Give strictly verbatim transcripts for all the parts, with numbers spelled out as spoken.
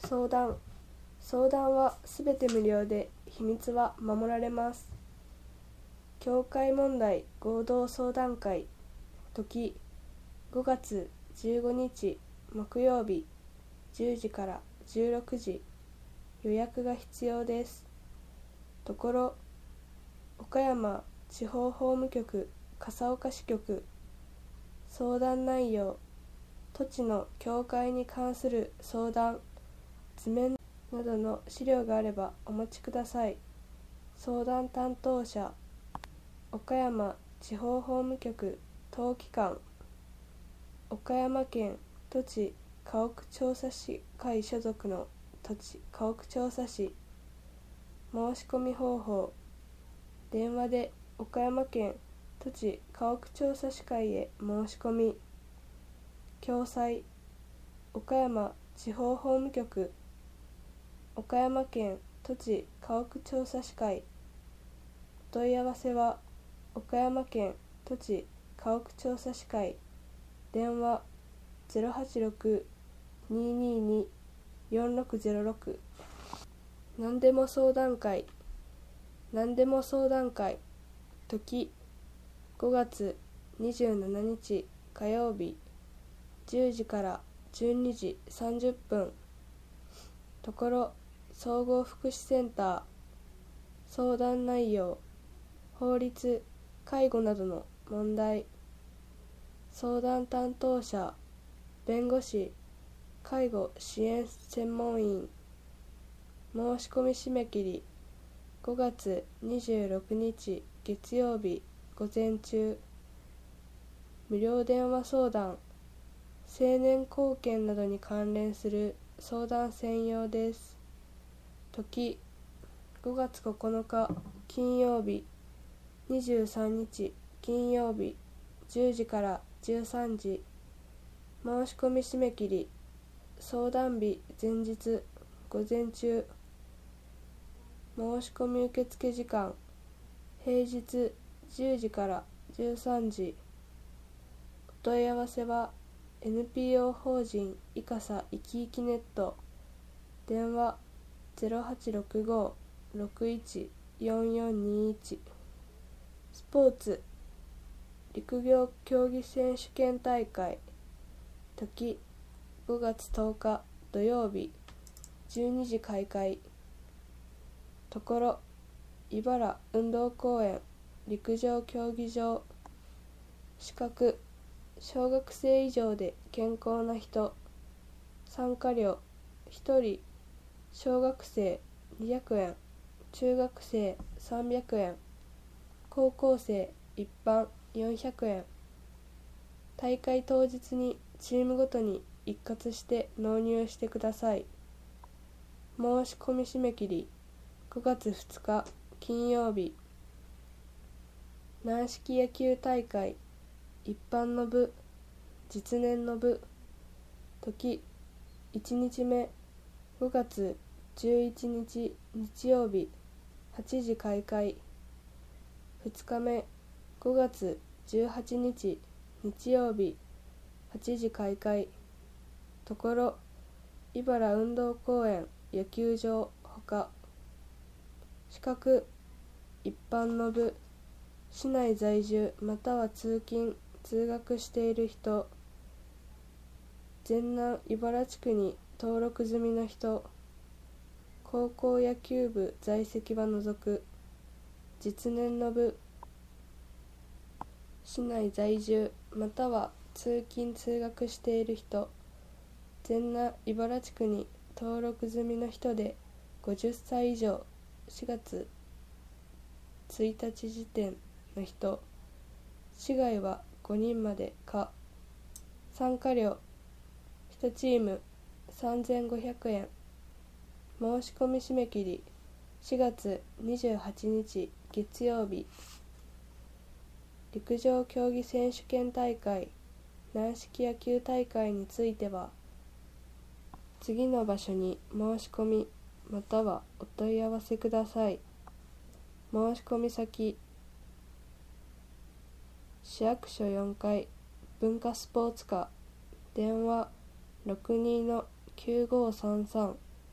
相談相談はすべて無料で秘密は守られます。教会問題合同相談会時ごがつじゅうごにち木曜日じゅうじからじゅうろくじ予約が必要です。ところ岡山地方法務局笠岡支局相談内容土地の教会に関する相談図面などの資料があればお持ちください。相談担当者岡山地方法務局当機関岡山県土地家屋調査士会所属の土地家屋調査士申し込み方法電話で岡山県土地家屋調査士会へ申し込み共催岡山地方法務局岡山県土地家屋調査士会お問い合わせは岡山県土地家屋調査士会電話 ゼロはちろく にーにーに よんろくゼロろく 何でも相談会何でも相談会時ごがつにじゅうしちにち火曜日じゅうじからじゅうにじさんじゅっぷんところ総合福祉センター相談内容法律介護などの問題相談担当者弁護士介護支援専門員申し込み締め切りごがつにじゅうろくにち月曜日午前中無料電話相談成年後見などに関連する相談専用です。時ごがつここのか金曜日にじゅうさんにち金曜日じゅうじからじゅうさんじ申し込み締め切り相談日前日午前中申し込み受付時間平日じゅうじからじゅうさんじお問い合わせは エヌピーオー 法人いかさいきいきネット電話 ゼロはちろくご ろくいち よんよんにいちスポーツ陸上競技選手権大会時ごがつとおか土曜日じゅうにじ開会ところ茨運動公園陸上競技場資格小学生以上で健康な人参加料ひとり小学生にひゃくえん中学生さんびゃくえん高校生一般よんひゃくえん大会当日にチームごとに一括して納入してください。申し込み締め切りごがつふつか金曜日軟式野球大会一般の部実年の部時いちにちめごがつじゅういちにち日曜日はちじ開会ふつかめごがつじゅうはちにち日曜日はちじ開会ところ茨運動公園野球場ほか資格一般の部市内在住または通勤通学している人全南茨地区に登録済みの人高校野球部在籍は除く実年の部市内在住または通勤通学している人全南茨地区に登録済みの人でごじゅっさい以上しがつついたち時点の人市外はごにんまで可参加料いちチームさんぜんごひゃくえん申し込み締め切りしがつにじゅうはちにち月曜日陸上競技選手権大会軟式野球大会については次の場所に申し込みまたはお問い合わせください。申し込み先市役所よんかい文化スポーツ課電話 ろくにーのきゅうごさんさん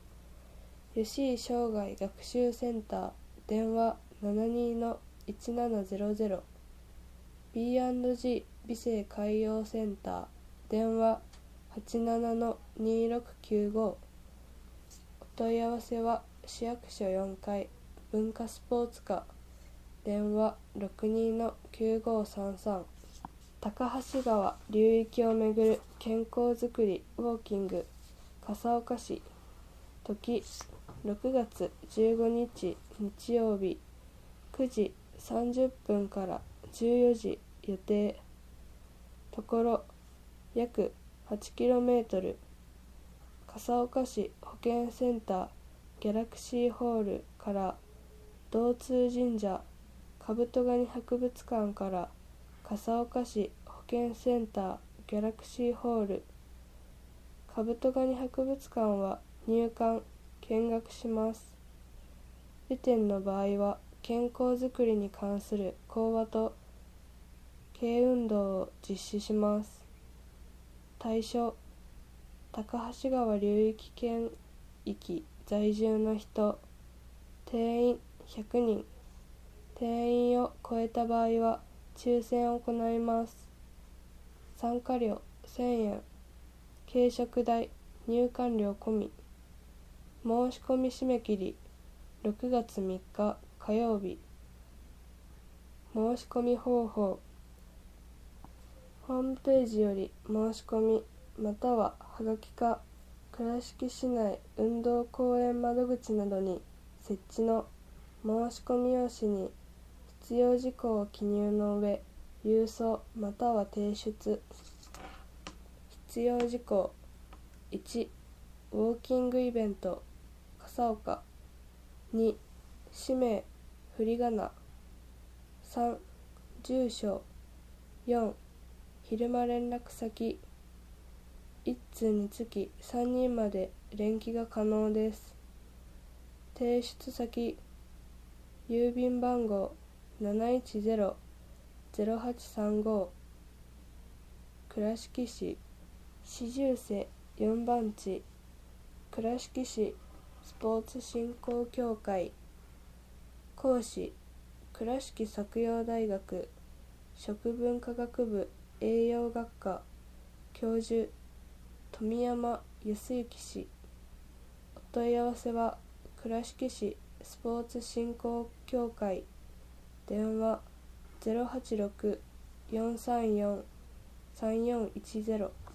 吉井生涯学習センター電話 ななにーいちななゼロゼロ ビーアンドジー 美生海洋センター電話 はちななのにろくきゅうご お問い合わせは市役所よんかい文化スポーツ課電話 ろくにーのきゅうごさんさん。高橋川流域をめぐる健康づくりウォーキング笠岡市時ろくがつじゅうごにち日曜日くじさんじゅっぷんからじゅうよじ予定。ところ約 はちキロメートル 笠岡市保健センターギャラクシーホールから道通神社カブトガニ博物館から笠岡市保健センターギャラクシーホール。カブトガニ博物館は入館見学します。雨天の場合は健康づくりに関する講話と軽運動を実施します。対象高橋川流域圏域在住の人。定員ひゃくにん。定員を超えた場合は抽選を行います。参加料せんえん。軽食代入館料込み。申し込み締め切りろくがつみっか火曜日。申し込み方法ホームページより申し込みまたははがきか倉敷市内運動公園窓口などに設置の申し込み用紙に必要事項を記入の上郵送または提出。必要事項いちウォーキングイベント笠岡に氏名振り仮名さん住所よん昼間連絡先いち通につきさんにんまで連記が可能です。提出先郵便番号 なないちゼロ ゼロはちさんご 倉敷市市住瀬よんばん地倉敷市スポーツ振興協会。講師倉敷作陽大学食文化学部栄養学科教授富山康之氏。お問い合わせは倉敷市スポーツ振興協会電話 ゼロはちろく よんさんよん さんよんいちゼロ